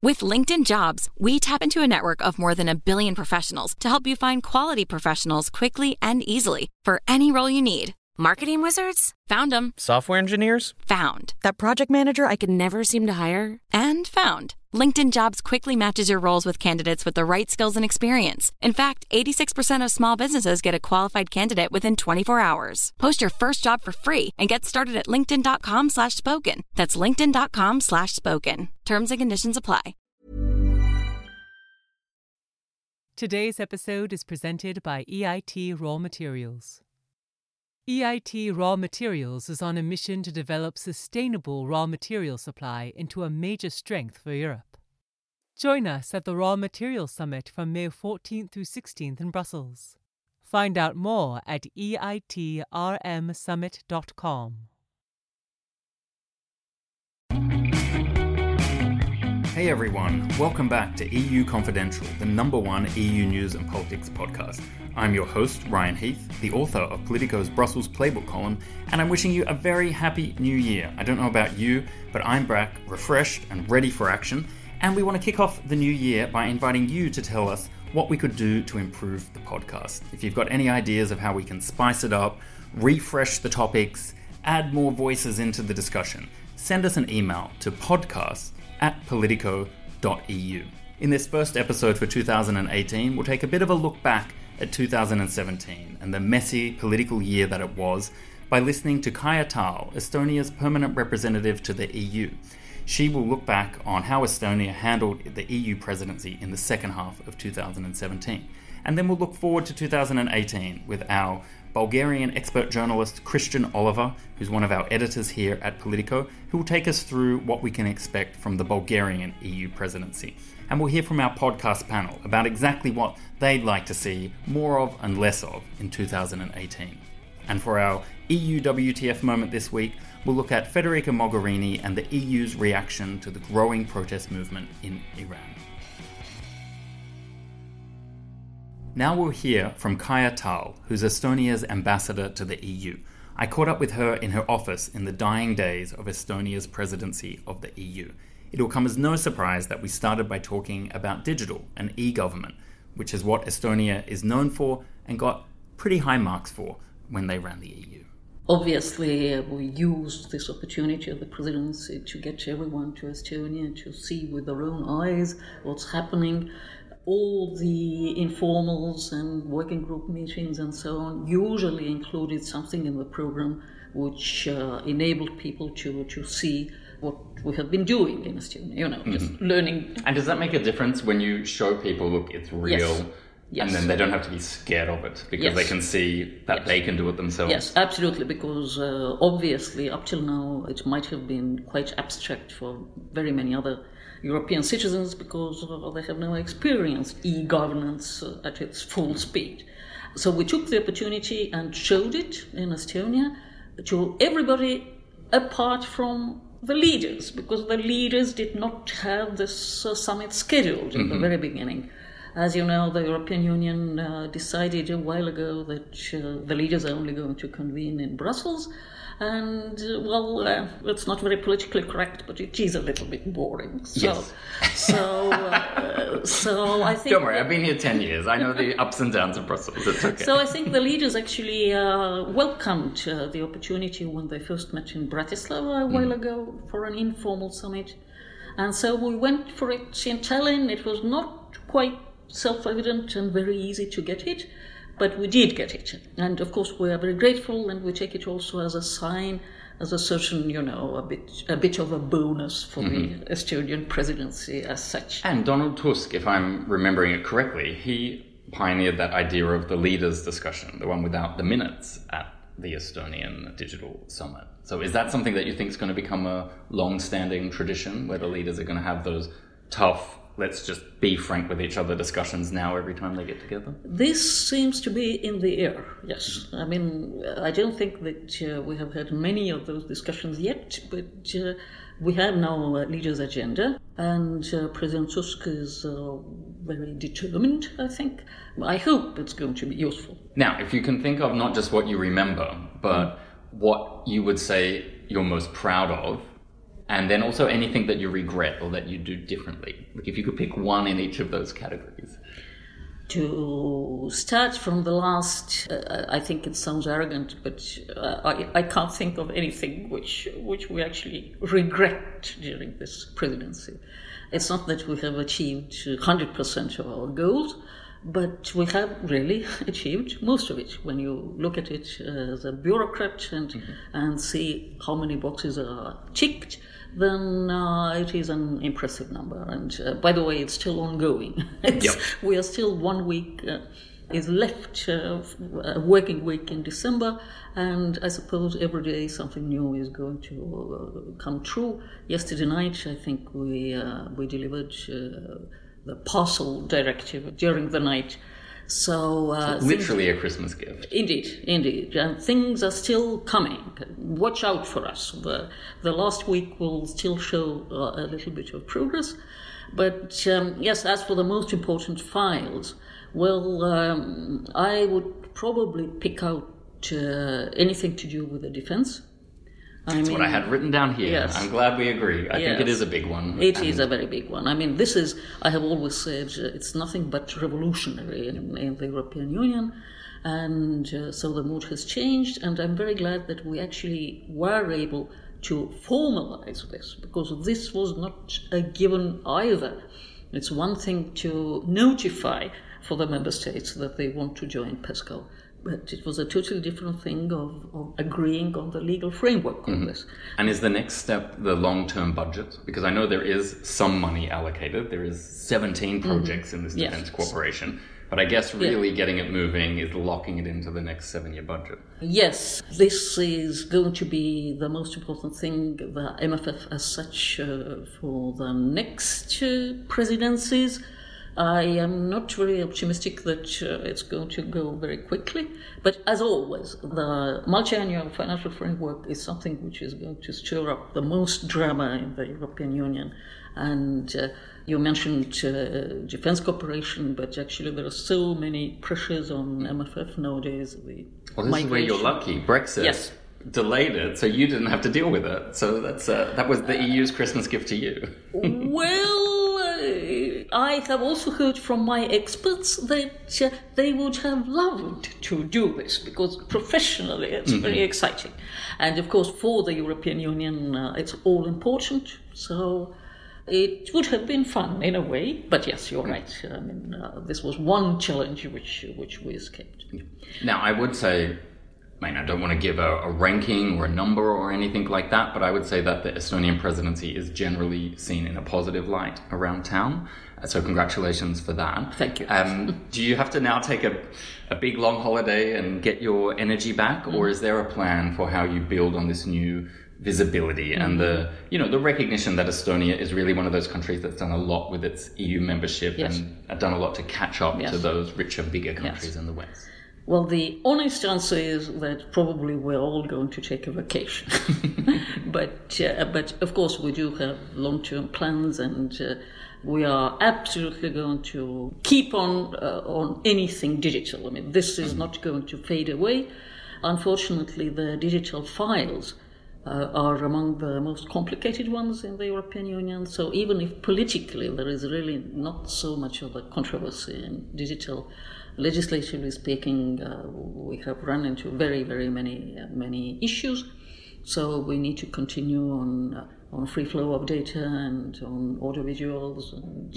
With LinkedIn Jobs, we tap into a network of more than 1 billion professionals to help you find quality professionals quickly and easily for any role you need. Marketing wizards? Found them. Software engineers? Found. That project manager I could never seem to hire? And found. LinkedIn Jobs quickly matches your roles with candidates with the right skills and experience. In fact, 86% of small businesses get a qualified candidate within 24 hours. Post your first job for free and get started at linkedin.com/spoken. That's linkedin.com/spoken. Terms and conditions apply. Today's episode is presented by EIT Raw Materials. EIT Raw Materials is on a mission to develop sustainable raw material supply into a major strength for Europe. Join us at the Raw Materials Summit from May 14th through 16th in Brussels. Find out more at eitrmsummit.com. Hey everyone, welcome back to EU Confidential, the #1 EU news and politics podcast. I'm your host, Ryan Heath, the author of Politico's Brussels Playbook column, and I'm wishing you a very happy new year. I don't know about you, but I'm back, refreshed and ready for action, and we want to kick off the new year by inviting you to tell us what we could do to improve the podcast. If you've got any ideas of how we can spice it up, refresh the topics, add more voices into the discussion, send us an email to podcast@politico.eu. In this first episode for 2018, we'll take a bit of a look back at 2017 and the messy political year that it was by listening to Kaja Tal, Estonia's permanent representative to the EU. She will look back on how Estonia handled the EU presidency in the second half of 2017. And then we'll look forward to 2018 with our Bulgarian expert journalist Christian Oliver, who's one of our editors here at Politico, who will take us through what we can expect from the Bulgarian EU presidency. And we'll hear from our podcast panel about exactly what they'd like to see more of and less of in 2018. And for our EU WTF moment this week, we'll look at Federica Mogherini and the EU's reaction to the growing protest movement in Iran. Now we'll hear from Kaja Tal, who's Estonia's ambassador to the EU. I caught up with her in her office in the dying days of Estonia's presidency of the EU. It'll come as no surprise that we started by talking about digital and e-government, which is what Estonia is known for and got pretty high marks for when they ran the EU. Obviously, we used this opportunity of the presidency to get everyone to Estonia to see with their own eyes what's happening. All the informals and working group meetings and so on usually included something in the program which enabled people to see what we have been doing in Estonia, just learning. And does that make a difference when you show people, look, it's real, Yes. and then they don't have to be scared of it because they can see that they can do it themselves? Yes, absolutely, because obviously up till now it might have been quite abstract for very many other European citizens because they have no experience e-governance at its full speed. So we took the opportunity and showed it in Estonia to everybody apart from the leaders, because the leaders did not have this summit scheduled in the very beginning. As you know, the European Union decided a while ago that the leaders are only going to convene in Brussels. And, it's not very politically correct, but it is a little bit boring. So I think... Don't worry, I've been here 10 years. I know the ups and downs of Brussels. It's okay. So I think the leaders actually welcomed the opportunity when they first met in Bratislava a while ago for an informal summit. And so we went for it in Tallinn. It was not quite self-evident and very easy to get it. But we did get it. And of course we are very grateful, and we take it also as a sign, as a certain, a bit of a bonus for the Estonian presidency as such. And Donald Tusk, if I'm remembering it correctly, he pioneered that idea of the leaders' discussion, the one without the minutes at the Estonian Digital Summit. So is that something that you think is going to become a long-standing tradition, where the leaders are going to have those tough, let's just be frank with each other discussions now every time they get together? This seems to be in the air, yes. I mean, I don't think that we have had many of those discussions yet, but we have now a leader's agenda, and President Tusk is very determined, I think. I hope it's going to be useful. Now, if you can think of not just what you remember, but what you would say you're most proud of, And then also anything that you regret or that you do differently. Like if you could pick one in each of those categories. To start from the last, I think it sounds arrogant, but I can't think of anything which we actually regret during this presidency. It's not that we have achieved 100% of our goals, but we have really achieved most of it. When you look at it as a bureaucrat and see how many boxes are ticked, then it is an impressive number. And by the way, it's still ongoing. We are still 1 week is left, a working week in December, and I suppose every day something new is going to come true. Yesterday night, I think we delivered the parcel directive during the night. So literally a Christmas gift. Indeed. And things are still coming. Watch out for us. The last week will still show a little bit of progress. But yes, as for the most important files, well, I would probably pick out anything to do with the defense. That's what I had written down here. Yes. I'm glad we agree. I think it is a big one. It is a very big one. I mean, this is, I have always said, it's nothing but revolutionary in the European Union. And so the mood has changed. And I'm very glad that we actually were able to formalize this, because this was not a given either. It's one thing to notify for the member states that they want to join PESCO. But it was a totally different thing of agreeing on the legal framework of this. And is the next step the long-term budget? Because I know there is some money allocated. There is 17 projects in this defense cooperation. But I guess really getting it moving is locking it into the next 7-year budget. Yes, this is going to be the most important thing, the MFF as such, for the next presidencies. I am not very optimistic that it's going to go very quickly, but as always, the multi-annual financial framework is something which is going to stir up the most drama in the European Union. And you mentioned defense cooperation, but actually there are so many pressures on MFF nowadays. Well, this is where you're lucky. Brexit delayed it, so you didn't have to deal with it. So that was the EU's Christmas gift to you. Well, I have also heard from my experts that they would have loved to do this, because professionally it's very exciting. And of course, for the European Union, it's all important. So it would have been fun in a way. But yes, you're right. I mean, this was one challenge which we escaped. Now, I would say, I don't want to give a ranking or a number or anything like that, but I would say that the Estonian presidency is generally seen in a positive light around town. So congratulations for that. Thank you. Do you have to now take a big long holiday and get your energy back, or is there a plan for how you build on this new visibility and the recognition that Estonia is really one of those countries that's done a lot with its EU membership and done a lot to catch up to those richer, bigger countries in the West? Well, the honest answer is that probably we're all going to take a vacation. But of course we do have long-term plans, and we are absolutely going to keep on anything digital. I mean, this is not going to fade away. Unfortunately, the digital files are among the most complicated ones in the European Union. So even if politically there is really not so much of a controversy in digital, legislatively speaking, we have run into very, very many issues. So we need to continue on free flow of data and on audiovisuals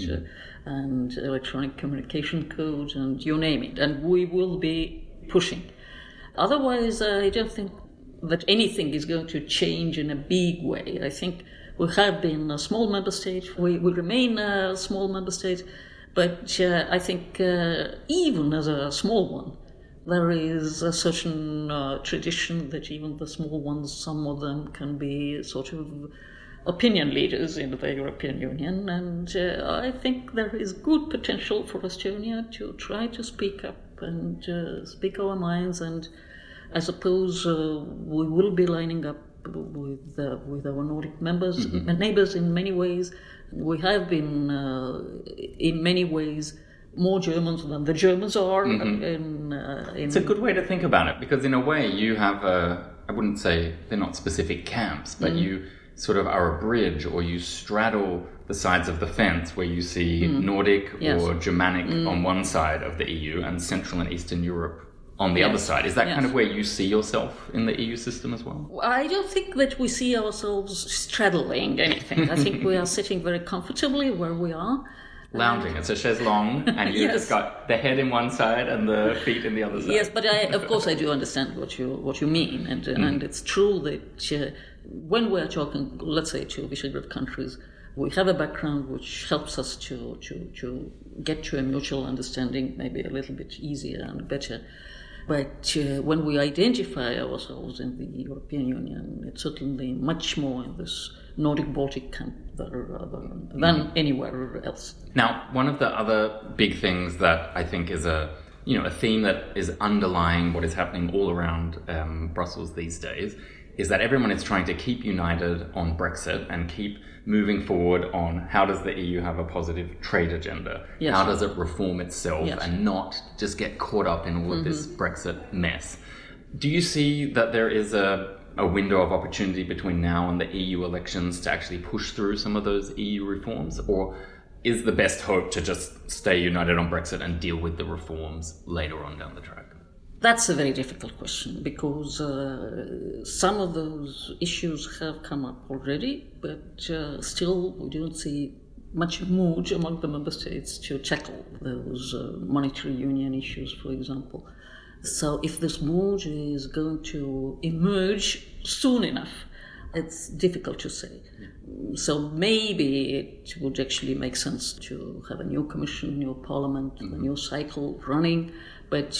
and electronic communication codes and you name it. And we will be pushing. Otherwise, I don't think that anything is going to change in a big way. I think we have been a small member state. We will remain a small member state. But I think even as a small one, there is a certain tradition that even the small ones, some of them can be sort of opinion leaders in the European Union. And I think there is good potential for Estonia to try to speak up and speak our minds. And I suppose we will be lining up with our Nordic neighbors in many ways. We have been, in many ways, more Germans than the Germans are. It's a good way to think about it, because in a way you have I wouldn't say they're not specific camps, but you sort of are a bridge, or you straddle the sides of the fence where you see Nordic or Germanic on one side of the EU and Central and Eastern Europe on the other side. Is that kind of where you see yourself in the EU system as well? I don't think that we see ourselves straddling anything. I think we are sitting very comfortably where we are. Lounging. It's a chaise longue, and you've just got the head in one side and the feet in the other side. Yes, but of course I do understand what you mean, and it's true that when we're talking, let's say, to Visegrad countries, we have a background which helps us to get to a mutual understanding, maybe a little bit easier and better. But when we identify ourselves in the European Union, it's certainly much more in this Nordic-Baltic camp than anywhere else. Now, one of the other big things that I think is a theme that is underlying what is happening all around Brussels these days is that everyone is trying to keep united on Brexit and keep moving forward on how does the EU have a positive trade agenda? Yes. How does it reform itself and not just get caught up in all of this Brexit mess? Do you see that there is a window of opportunity between now and the EU elections to actually push through some of those EU reforms? Or is the best hope to just stay united on Brexit and deal with the reforms later on down the track? That's a very difficult question because some of those issues have come up already, but still we don't see much mood among the member states to tackle those monetary union issues, for example. So if this mood is going to emerge soon enough, it's difficult to say. So maybe it would actually make sense to have a new commission, new parliament, a new cycle running, but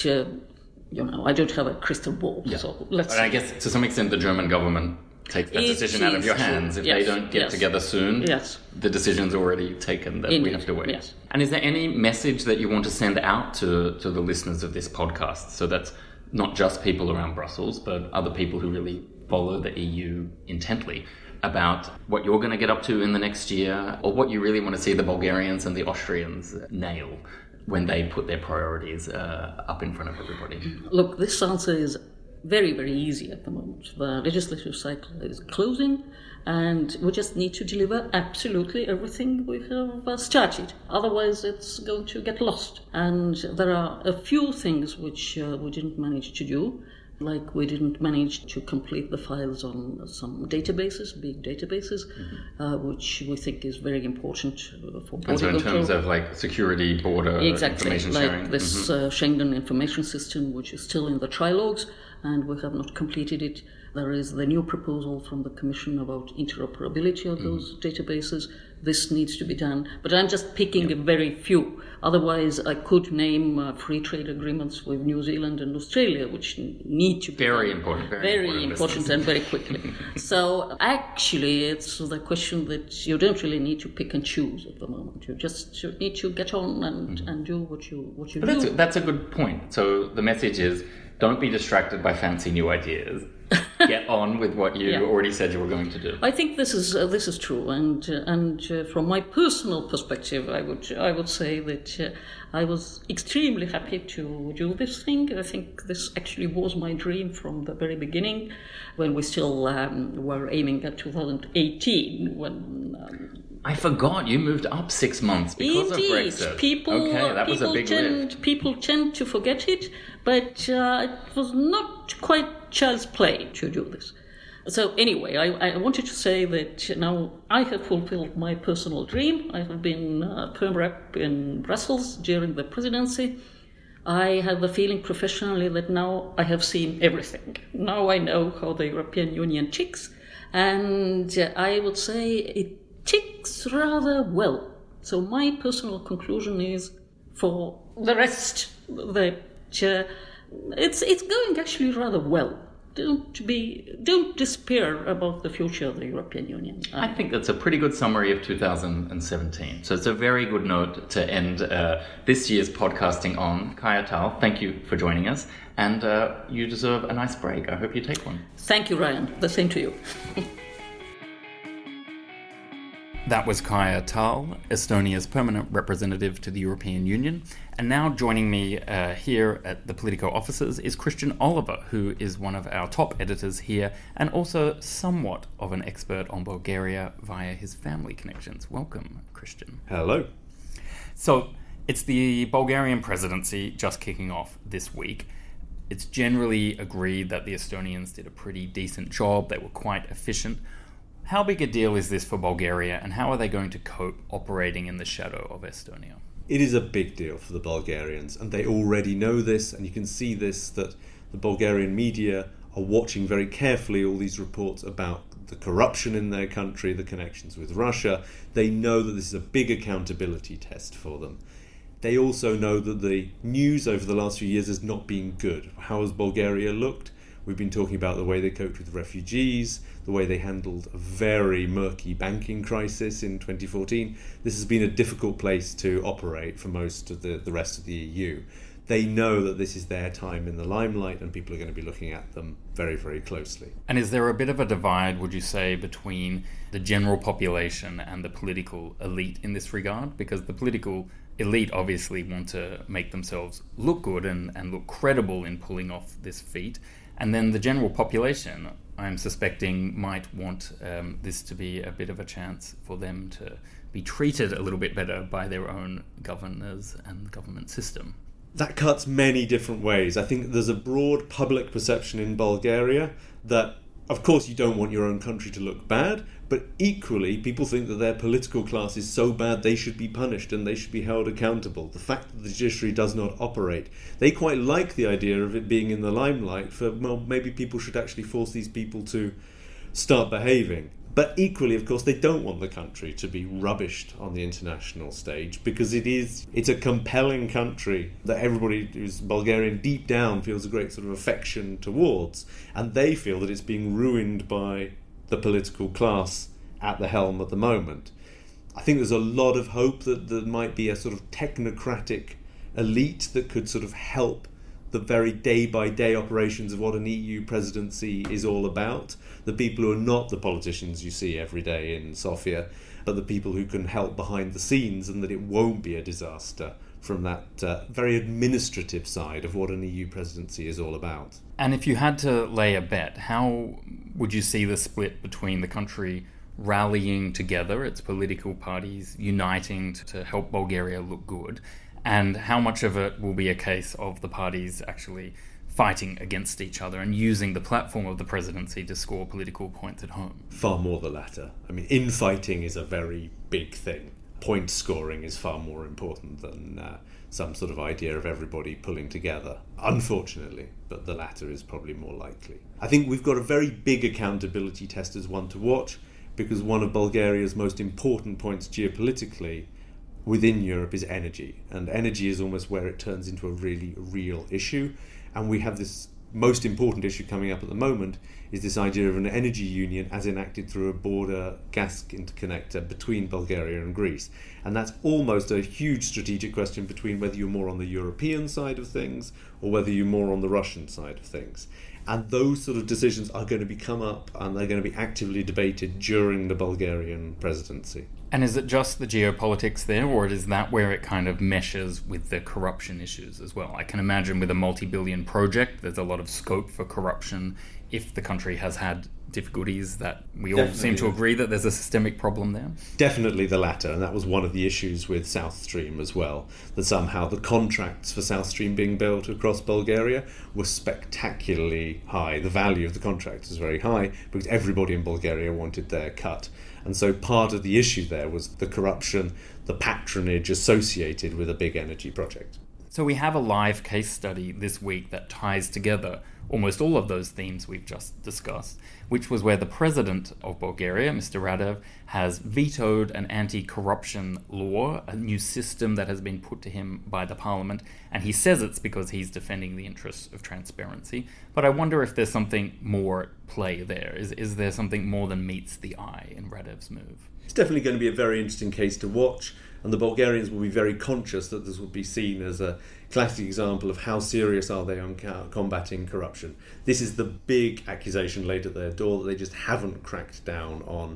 I don't have a crystal ball, so let's see. I guess to some extent the German government takes that decision out of your hands. If they don't get together soon, the decision's already taken that we have to wait. Yes. And is there any message that you want to send out to the listeners of this podcast? So that's not just people around Brussels, but other people who really follow the EU intently, about what you're going to get up to in the next year, or what you really want to see the Bulgarians and the Austrians nail when they put their priorities up in front of everybody? Look, this answer is very, very easy at the moment. The legislative cycle is closing, and we just need to deliver absolutely everything we have started. Otherwise, it's going to get lost. And there are a few things which we didn't manage to do, like we didn't manage to complete the files on some databases, big databases, which we think is very important for border control. And so in control. terms of like security, border information sharing? Like this Schengen information system, which is still in the trilogues, and we have not completed it. There is the new proposal from the Commission about interoperability of those databases. This needs to be done. But I'm just picking a very few. Otherwise, I could name free trade agreements with New Zealand and Australia, which need to be very done. important, very important and very quickly. So actually, it's the question that you don't really need to pick and choose at the moment. You just need to get on and do what you do. That's a good point. So the message is, don't be distracted by fancy new ideas. Get on with what you already said you were going to do. I think this is true, and from my personal perspective, I would say that I was extremely happy to do this thing. I think this actually was my dream from the very beginning, when we still were aiming at 2018. When I forgot you moved up 6 months because of Brexit. People tend to forget it, but it was not quite child's play to do this. So anyway, I wanted to say that now I have fulfilled my personal dream. I have been Perm Rep in Brussels during the presidency. I have the feeling professionally that now I have seen everything. Now I know how the European Union ticks, and I would say it ticks rather well. So my personal conclusion is, for the rest, that it's going actually rather well. Don't despair about the future of the European Union. I think that's a pretty good summary of 2017. So it's a very good note to end this year's podcasting on. Kaja Tal, thank you for joining us, and you deserve a nice break. I hope you take one. Thank you, Ryan. The same to you. That was Kaja Tal, Estonia's permanent representative to the European Union. And now joining me here at the Politico offices is Christian Oliver, who is one of our top editors here and also somewhat of an expert on Bulgaria via his family connections. Welcome, Christian. Hello. So, it's the Bulgarian presidency just kicking off this week. It's generally agreed that the Estonians did a pretty decent job. They were quite efficient. How big a deal is this for Bulgaria, and how are they going to cope operating in the shadow of Estonia? It is a big deal for the Bulgarians, and they already know this, and you can see this, that the Bulgarian media are watching very carefully all these reports about the corruption in their country, the connections with Russia. They know that this is a big accountability test for them. They also know that the news over the last few years has not been good. How has Bulgaria looked? We've been talking about the way they coped with refugees, the way they handled a very murky banking crisis in 2014. This has been a difficult place to operate for most of the rest of the EU. They know that this is their time in the limelight and people are going to be looking at them very, very closely. And is there a bit of a divide, would you say, between the general population and the political elite in this regard? Because the political elite obviously want to make themselves look good and look credible in pulling off this feat. And then the general population, I'm suspecting, might want this to be a bit of a chance for them to be treated a little bit better by their own governors and the government system. That cuts many different ways. I think there's a broad public perception in Bulgaria that, of course, you don't want your own country to look bad, but equally, people think that their political class is so bad they should be punished and they should be held accountable. The fact that the judiciary does not operate, they quite like the idea of it being in the limelight for, well, maybe people should actually force these people to start behaving. But equally, of course, they don't want the country to be rubbished on the international stage because it's a compelling country that everybody who's Bulgarian deep down feels a great sort of affection towards, and they feel that it's being ruined by the political class at the helm at the moment. I think there's a lot of hope that there might be a sort of technocratic elite that could sort of help the very day-by-day operations of what an EU presidency is all about. The people who are not the politicians you see every day in Sofia, but the people who can help behind the scenes, and that it won't be a disaster from that very administrative side of what an EU presidency is all about. And if you had to lay a bet, how would you see the split between the country rallying together, its political parties uniting to help Bulgaria look good, and how much of it will be a case of the parties actually fighting against each other and using the platform of the presidency to score political points at home? Far more the latter. I mean, infighting is a very big thing. Point scoring is far more important than some sort of idea of everybody pulling together, unfortunately, but the latter is probably more likely. I think we've got a very big accountability test as one to watch, because one of Bulgaria's most important points geopolitically within Europe is energy, and energy is almost where it turns into a really real issue. And we have this most important issue coming up at the moment, is this idea of an energy union as enacted through a border gas interconnector between Bulgaria and Greece. And that's almost a huge strategic question between whether you're more on the European side of things or whether you're more on the Russian side of things. And those sort of decisions are going to come up, and they're going to be actively debated during the Bulgarian presidency. And is it just the geopolitics there, or is that where it kind of meshes with the corruption issues as well? I can imagine with a multi-billion project, there's a lot of scope for corruption if the country has had difficulties that we all seem to agree that there's a systemic problem there. Definitely the latter, and that was one of the issues with South Stream as well, that somehow the contracts for South Stream being built across Bulgaria were spectacularly high. The value of the contract was very high because everybody in Bulgaria wanted their cut. And so part of the issue there was the corruption, the patronage associated with a big energy project. So we have a live case study this week that ties together almost all of those themes we've just discussed, which was where the president of Bulgaria, Mr. Radev, has vetoed an anti-corruption law, a new system that has been put to him by the parliament, and he says it's because he's defending the interests of transparency. But I wonder if there's something more at play there. Is there something more than meets the eye in Radev's move? It's definitely going to be a very interesting case to watch, and the Bulgarians will be very conscious that this will be seen as a classic example of how serious are they on combating corruption. This is the big accusation laid at their door, that they just haven't cracked down on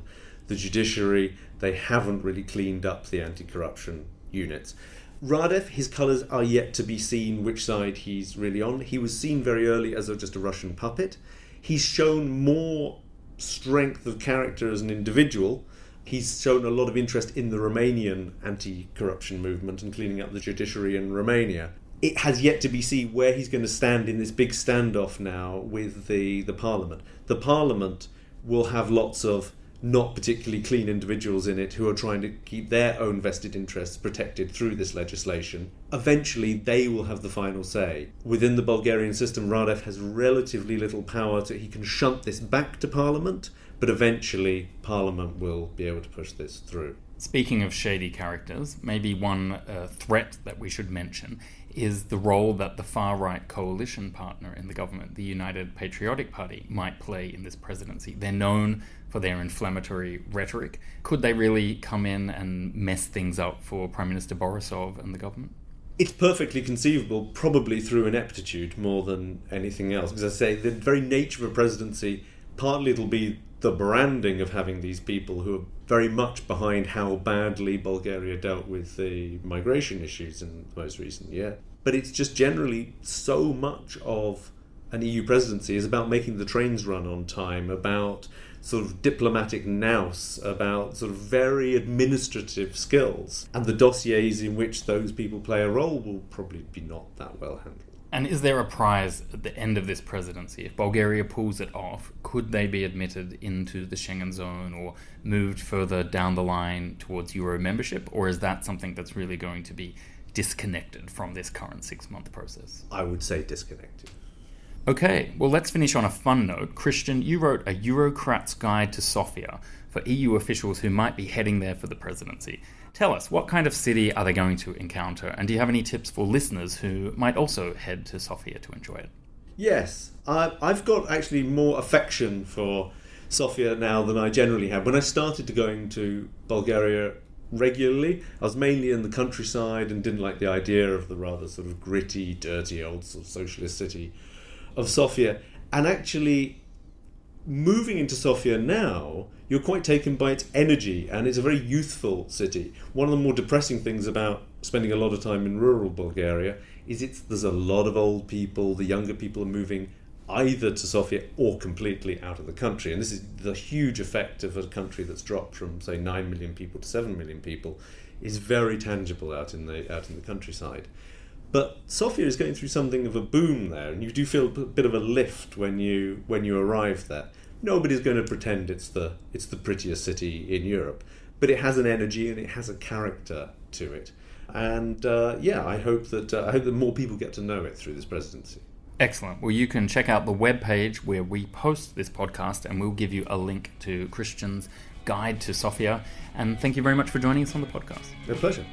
the judiciary. They haven't really cleaned up the anti-corruption units. Radev, his colours are yet to be seen which side he's really on. He was seen very early as just a Russian puppet. He's shown more strength of character as an individual. He's shown a lot of interest in the Romanian anti-corruption movement and cleaning up the judiciary in Romania. It has yet to be seen where he's going to stand in this big standoff now with the Parliament. The Parliament will have lots of not particularly clean individuals in it who are trying to keep their own vested interests protected through this legislation. Eventually, they will have the final say. Within the Bulgarian system, Radev has relatively little power. He can shunt this back to Parliament, but eventually Parliament will be able to push this through. Speaking of shady characters, maybe one threat that we should mention is the role that the far-right coalition partner in the government, the United Patriotic Party, might play in this presidency. They're known for their inflammatory rhetoric. Could they really come in and mess things up for Prime Minister Borisov and the government? It's perfectly conceivable, probably through ineptitude more than anything else. Because I say, the very nature of a presidency, partly it'll be the branding of having these people who are very much behind how badly Bulgaria dealt with the migration issues in the most recent year. But it's just generally so much of an EU presidency is about making the trains run on time, about sort of diplomatic nous, about sort of very administrative skills. And the dossiers in which those people play a role will probably be not that well handled. And is there a prize at the end of this presidency? If Bulgaria pulls it off, could they be admitted into the Schengen zone or moved further down the line towards Euro membership? Or is that something that's really going to be disconnected from this current 6-month process? I would say disconnected. Okay, well, let's finish on a fun note. Christian, you wrote a Eurocrat's Guide to Sofia for EU officials who might be heading there for the presidency. Tell us, what kind of city are they going to encounter? And do you have any tips for listeners who might also head to Sofia to enjoy it? Yes, I've got actually more affection for Sofia now than I generally have. When I started to going to Bulgaria regularly, I was mainly in the countryside and didn't like the idea of the rather sort of gritty, dirty, old sort of socialist city of Sofia. And actually, moving into Sofia now, you're quite taken by its energy, and it's a very youthful city. One of the more depressing things about spending a lot of time in rural Bulgaria is there's a lot of old people. The younger people are moving either to Sofia or completely out of the country. And this is the huge effect of a country that's dropped from, say, 9 million people to 7 million people, is very tangible out in the countryside. But Sofia is going through something of a boom there, and you do feel a bit of a lift when you arrive there. Nobody's going to pretend it's the prettiest city in Europe, but it has an energy and it has a character to it. And I hope that more people get to know it through this presidency. Excellent. Well, you can check out the webpage where we post this podcast, and we'll give you a link to Christian's Guide to Sofia. And thank you very much for joining us on the podcast. A pleasure.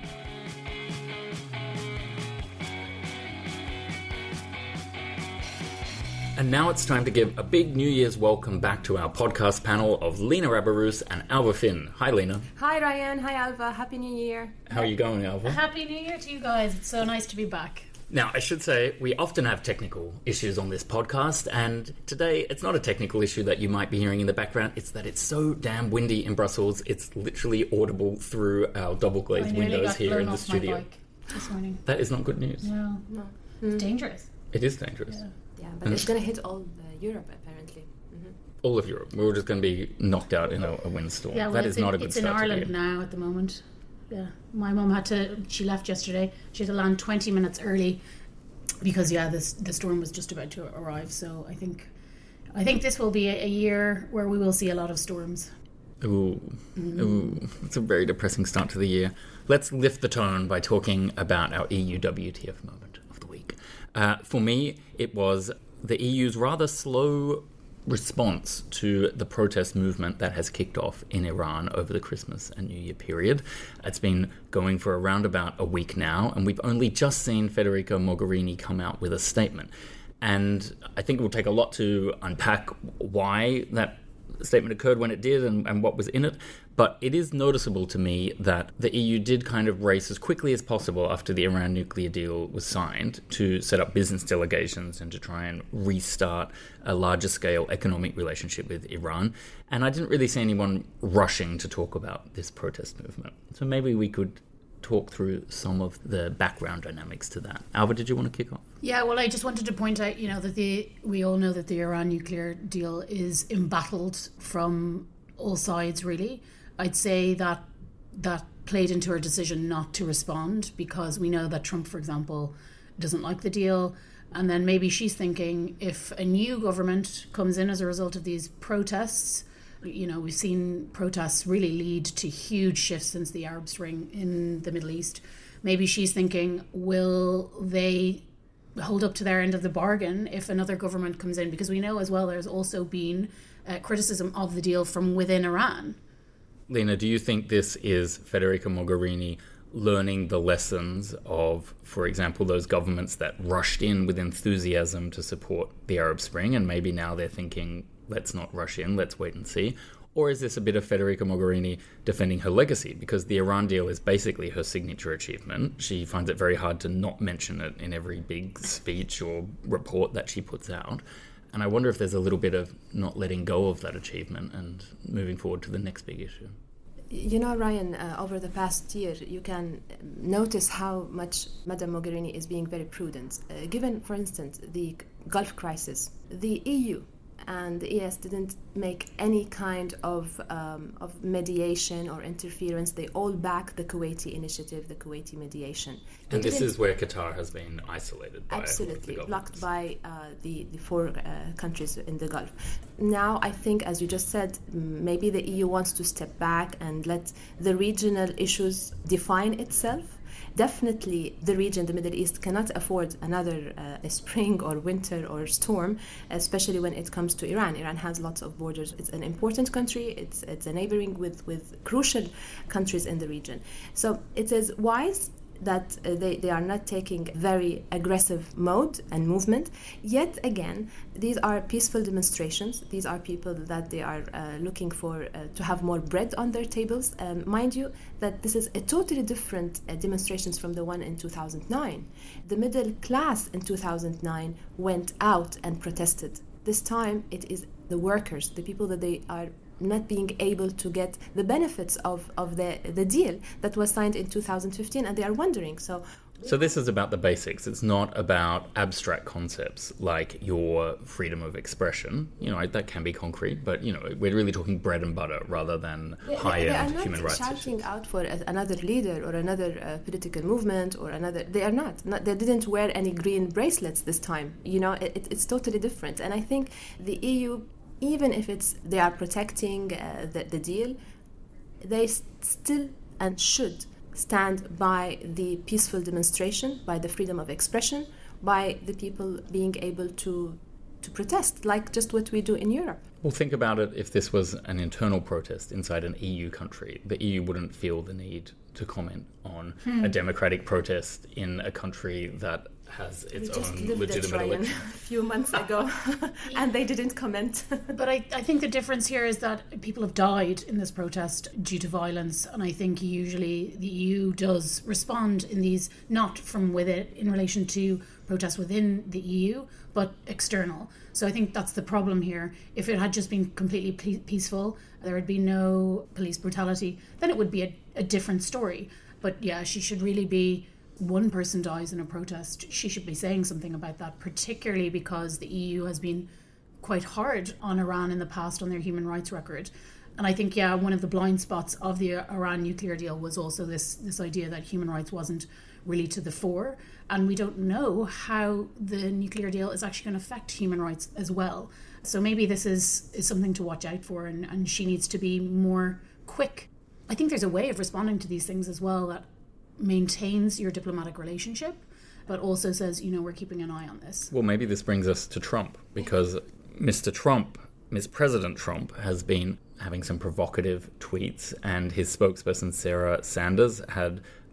And now it's time to give a big New Year's welcome back to our podcast panel of Lena Rabarus and Alva Finn. Hi, Lena. Hi, Ryan. Hi, Alva. Happy New Year. How are you going, Alva? Happy New Year to you guys. It's so nice to be back. Now, I should say, we often have technical issues on this podcast, and today it's not a technical issue that you might be hearing in the background. It's that it's so damn windy in Brussels, it's literally audible through our double-glazed windows here in the studio. My bike this morning. That is not good news. No. It's dangerous. It is dangerous. Yeah, but it's going to hit all Europe, apparently. Mm-hmm. All of Europe. We're just going to be knocked out in a windstorm. Yeah, well, that is not a good start. It's in Ireland now at the moment. Yeah, my mum she left yesterday. She had to land 20 minutes early because the storm was just about to arrive. So I think this will be a year where we will see a lot of storms. Ooh, it's a very depressing start to the year. Let's lift the tone by talking about our EU WTF moment of the week. For me, it was the EU's rather slow response to the protest movement that has kicked off in Iran over the Christmas and New Year period. It's been going for around about a week now, and we've only just seen Federica Mogherini come out with a statement. And I think it will take a lot to unpack why that statement occurred when it did and what was in it. But it is noticeable to me that the EU did kind of race as quickly as possible after the Iran nuclear deal was signed to set up business delegations and to try and restart a larger scale economic relationship with Iran. And I didn't really see anyone rushing to talk about this protest movement. So maybe we could talk through some of the background dynamics to that. Alva, did you want to kick off? Yeah, well, I just wanted to point out, that we all know that the Iran nuclear deal is embattled from all sides, really. I'd say that played into her decision not to respond, because we know that Trump, for example, doesn't like the deal. And then maybe she's thinking, if a new government comes in as a result of these protests, we've seen protests really lead to huge shifts since the Arab Spring in the Middle East. Maybe she's thinking, will they hold up to their end of the bargain if another government comes in? Because we know as well there's also been criticism of the deal from within Iran. Lena, do you think this is Federica Mogherini learning the lessons of, for example, those governments that rushed in with enthusiasm to support the Arab Spring, and maybe now they're thinking, let's not rush in, let's wait and see? Or is this a bit of Federica Mogherini defending her legacy? Because the Iran deal is basically her signature achievement. She finds it very hard to not mention it in every big speech or report that she puts out. And I wonder if there's a little bit of not letting go of that achievement and moving forward to the next big issue. Ryan, over the past year, you can notice how much Madame Mogherini is being very prudent. Given, for instance, the Gulf crisis, the EU and the ES didn't make any kind of mediation or interference. They all back the Kuwaiti initiative, the Kuwaiti mediation. And this is where Qatar has been isolated by absolutely blocked by the four countries in the Gulf. Now, I think, as you just said, maybe the EU wants to step back and let the regional issues define itself. Definitely, the region, the Middle East, cannot afford another spring or winter or storm, especially when it comes to Iran. Iran has lots of borders. It's an important country. It's a neighboring with crucial countries in the region. So it is wise that they are not taking very aggressive mode and movement. Yet again, these are peaceful demonstrations. These are people that they are looking for to have more bread on their tables. Mind you, that this is a totally different demonstrations from the one in 2009. The middle class in 2009 went out and protested. This time it is the workers, the people that they are not being able to get the benefits of the deal that was signed in 2015, and they are wondering. So this is about the basics. It's not about abstract concepts like your freedom of expression. That can be concrete, but we're really talking bread and butter rather than high-end human rights. They are not shouting out for another leader or another political movement or another. They are not. They didn't wear any green bracelets this time. It's totally different. And I think the EU, even if they are protecting the deal, they still and should stand by the peaceful demonstration, by the freedom of expression, by the people being able to protest, like just what we do in Europe. Well, think about it. If this was an internal protest inside an EU country, the EU wouldn't feel the need to comment on a democratic protest in a country that has its own legitimate election. A few months ago, and they didn't comment. But I think the difference here is that people have died in this protest due to violence, and I think usually the EU does respond in these, not from within, in relation to protests within the EU, but external. So I think that's the problem here. If it had just been completely peaceful, there would be no police brutality, then it would be a different story. But yeah, she should really be, one person dies in a protest, she should be saying something about that, particularly because the EU has been quite hard on Iran in the past on their human rights record. And I think, one of the blind spots of the Iran nuclear deal was also this idea that human rights wasn't really to the fore. And we don't know how the nuclear deal is actually going to affect human rights as well. So maybe this is something to watch out for, and she needs to be more quick. I think there's a way of responding to these things as well that maintains your diplomatic relationship, but also says, we're keeping an eye on this. Well, maybe this brings us to Trump, because Ms. President Trump has been having some provocative tweets, and his spokesperson Sarah Sanders had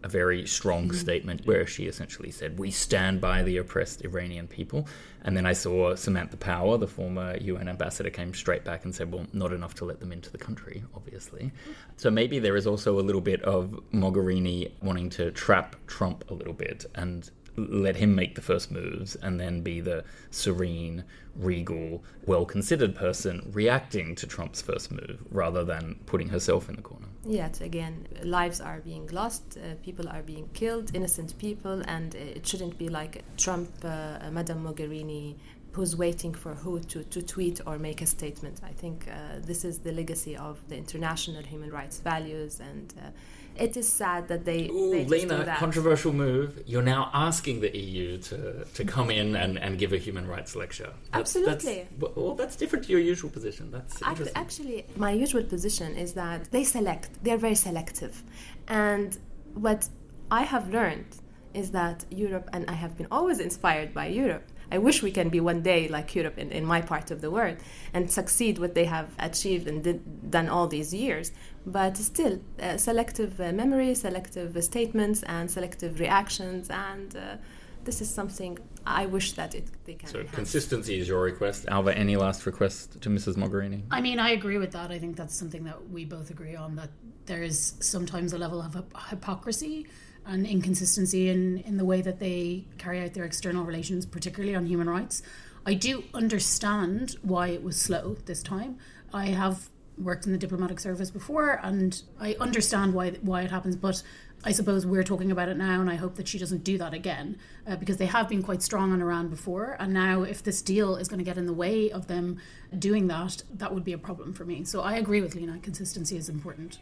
a very strong statement where she essentially said, we stand by the oppressed Iranian people. And then I saw Samantha Power, the former UN ambassador, came straight back and said, well, not enough to let them into the country, obviously. So maybe there is also a little bit of Mogherini wanting to trap Trump a little bit and let him make the first moves and then be the serene, regal, well-considered person reacting to Trump's first move rather than putting herself in the corner. Yet again, lives are being lost, people are being killed, innocent people, and it shouldn't be like Trump, Madame Mogherini, who's waiting for who to tweet or make a statement. I think this is the legacy of the international human rights values, and it is sad that they just Lena, do that. controversial move. You're now asking the EU to come in and give a human rights lecture. Absolutely. That's different to your usual position. That's interesting. Actually, my usual position is that they're very selective. And what I have learned is that Europe, and I have been always inspired by Europe, I wish we can be one day like Europe in my part of the world and succeed what they have achieved and done all these years. But still, selective memory, selective statements, and selective reactions, and this is something I wish that they can So enhance. consistency is your request. Alva, any last request to Mrs. Mogherini? I mean, I agree with that. I think that's something that we both agree on, that there is sometimes a level of hypocrisy and inconsistency in the way that they carry out their external relations, particularly on human rights. I do understand why it was slow this time. I have worked in the diplomatic service before, and I understand why it happens, but I suppose we're talking about it now, and I hope that she doesn't do that again, because they have been quite strong on Iran before, and now if this deal is going to get in the way of them doing that, that would be a problem for me. So I agree with Lena, consistency is important.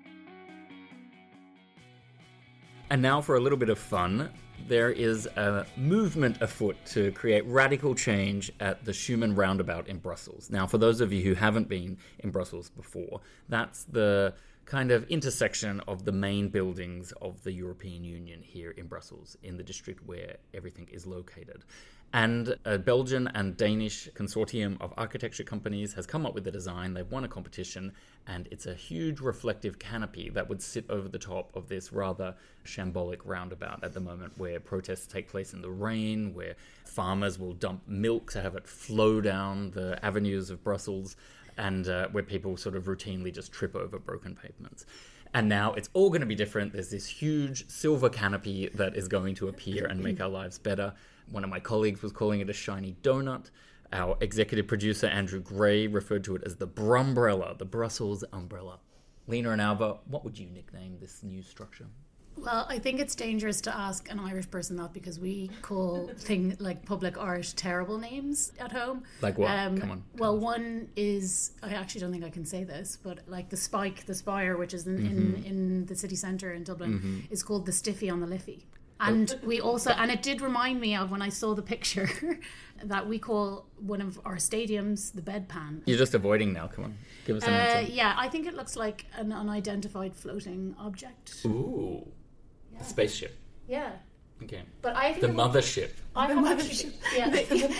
And now for a little bit of fun. There is a movement afoot to create radical change at the Schuman Roundabout in Brussels. Now, for those of you who haven't been in Brussels before, that's the kind of intersection of the main buildings of the European Union here in Brussels, in the district where everything is located. And a Belgian and Danish consortium of architecture companies has come up with a design. They've won a competition, and it's a huge reflective canopy that would sit over the top of this rather shambolic roundabout at the moment, where protests take place in the rain, where farmers will dump milk to have it flow down the avenues of Brussels, and where people sort of routinely just trip over broken pavements. And now it's all going to be different. There's this huge silver canopy that is going to appear and make our lives better. One of my colleagues was calling it a shiny donut. Our executive producer, Andrew Gray, referred to it as the Brumbrella, the Brussels umbrella. Lena and Alva, what would you nickname this new structure? Well, I think it's dangerous to ask an Irish person that, because we call things like public art terrible names at home. Like what? Come on. Well, one is, I actually don't think I can say this, but like the Spire, which is in the city centre in Dublin, is called the Stiffy on the Liffey. And we also, and it did remind me of when I saw the picture that we call one of our stadiums the bedpan. You're just avoiding now. Come on, give us an answer. Yeah, I think it looks like an unidentified floating object. Ooh, a spaceship. Yeah. Okay. But I think The mothership. I have actually, yeah.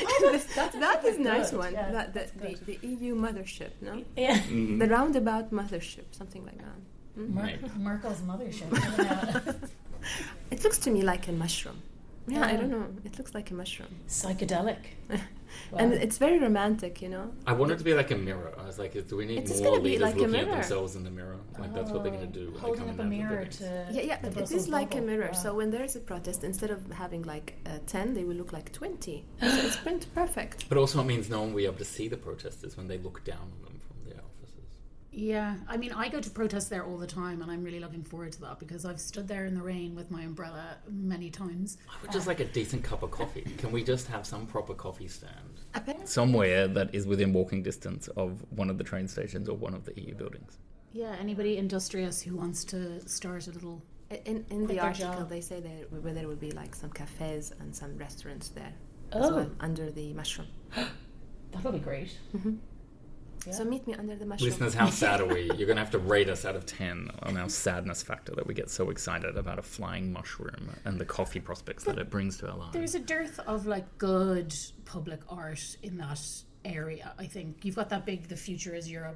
That is a nice good, one. yeah, The EU mothership, no? Yeah. The roundabout mothership, something like that. Merkel's mothership. Yeah. It looks to me like a mushroom. Yeah, I don't know. It looks like a mushroom. Psychedelic. And it's very romantic, you know? I want it to be like a mirror. I was like, do we need It's more gonna be leaders like a looking at mirror. themselves in the mirror? Like that's what they're going to do when they Holding come up in a out of the mirror buildings. to Yeah, the it Brussels is like a bubble. mirror. Wow. So when there is a protest, instead of having like 10, they will look like 20. So it's print perfect. But also it means no one will be able to see the protesters when they look down on them from their offices. Yeah, I mean, I go to protest there all the time, and I'm really looking forward to that, because I've stood there in the rain with my umbrella many times. I would just like a decent cup of coffee. Can we just have some proper coffee stand? Apparently, Somewhere that is within walking distance of one of the train stations or one of the EU buildings. Yeah, anybody industrious who wants to start a little... in Quit the their article, job. they say there will be like some cafes and some restaurants there as Oh. well, under the mushroom. That'll be great. Yeah. So meet me under the mushroom. Listeners, how sad are we? You're going to have to rate us out of 10 on our sadness factor that we get so excited about a flying mushroom and the coffee prospects that it brings to our lives. There's a dearth of like good public art in that area, I think. You've got that big The Future is Europe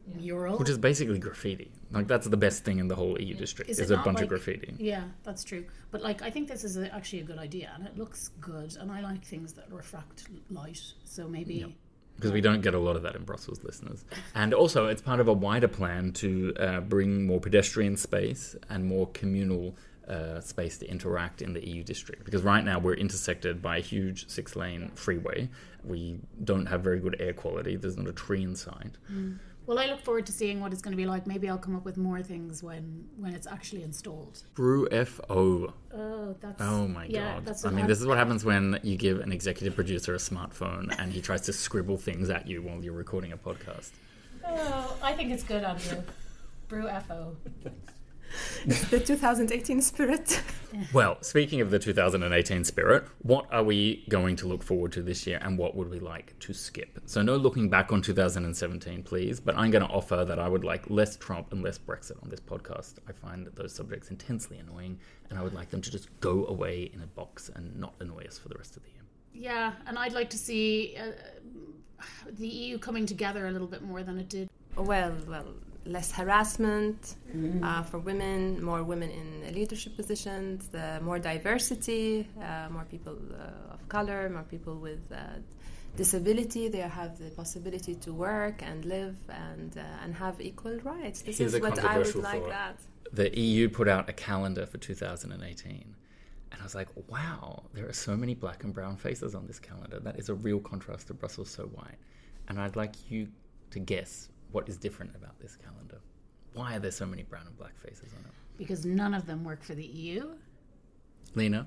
mural. Which is basically graffiti. Like, that's the best thing in the whole EU district, Is is it a not bunch like- of graffiti. Yeah, that's true. But like, I think this is actually a good idea, and it looks good, and I like things that refract light. So maybe Because we don't get a lot of that in Brussels, listeners. And also, it's part of a wider plan to bring more pedestrian space and more communal space to interact in the EU district. Because right now we're intersected by a huge 6-lane freeway. We don't have very good air quality. There's not a tree in sight. Well, I look forward to seeing what it's going to be like. Maybe I'll come up with more things when it's actually installed. BrewFO. Oh, that's... Oh my yeah, god. That's I mean, this is what happens when you give an executive producer a smartphone and he tries to scribble things at you while you're recording a podcast. Oh, I think it's good, Andrew. BrewFO. The 2018 spirit. Well, speaking of the 2018 spirit, what are we going to look forward to this year and what would we like to skip? So no looking back on 2017, please, but I'm going to offer that I would like less Trump and less Brexit on this podcast. I find those subjects intensely annoying and I would like them to just go away in a box and not annoy us for the rest of the year. Yeah, and I'd like to see the EU coming together a little bit more than it did. Well, less harassment for women, more women in leadership positions, more diversity, more people of color, more people with disability. They have the possibility to work and live and have equal rights. This Here's is a what I would controversial like. thought. That The EU put out a calendar for 2018. And I was like, wow, there are so many black and brown faces on this calendar. That is a real contrast to Brussels so white. And I'd like you to guess what is different about this calendar. Why are there so many brown and black faces on it? Because none of them work for the EU. Lena?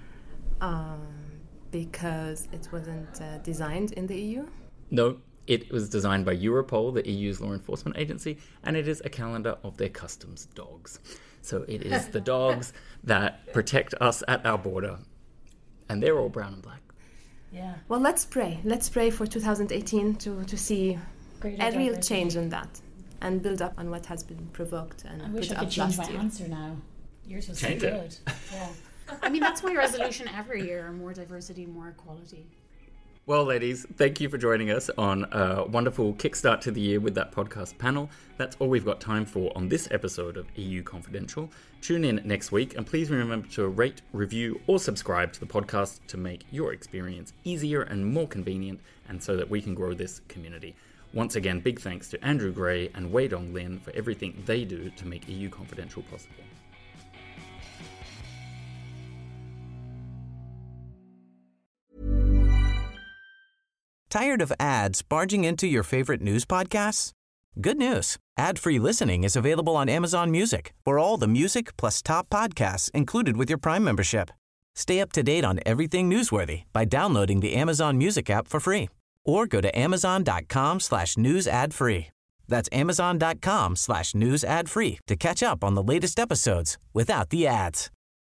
because it wasn't designed in the EU. No, it was designed by Europol, the EU's law enforcement agency, and it is a calendar of their customs dogs. So it is the dogs that protect us at our border, and they're all brown and black. Yeah. Well, let's pray. Let's pray for 2018 to see a real change in that and build up on what has been provoked and I wish put I could up change last my year. answer now. Yours was so Change good. it. Yeah. I mean, that's my resolution every year: more diversity, more equality. Well, ladies, thank you for joining us on a wonderful kickstart to the year with that podcast panel. That's all we've got time for on this episode of EU Confidential. Tune in next week, and please remember to rate, review, or subscribe to the podcast to make your experience easier and more convenient, and so that we can grow this community. Once again, big thanks to Andrew Gray and Wei Dong Lin for everything they do to make EU Confidential possible. Tired of ads barging into your favorite news podcasts? Good news. Ad-free listening is available on Amazon Music for all the music plus top podcasts included with your Prime membership. Stay up to date on everything newsworthy by downloading the Amazon Music app for free or go to amazon.com/news ad free. That's amazon.com/news ad free to catch up on the latest episodes without the ads.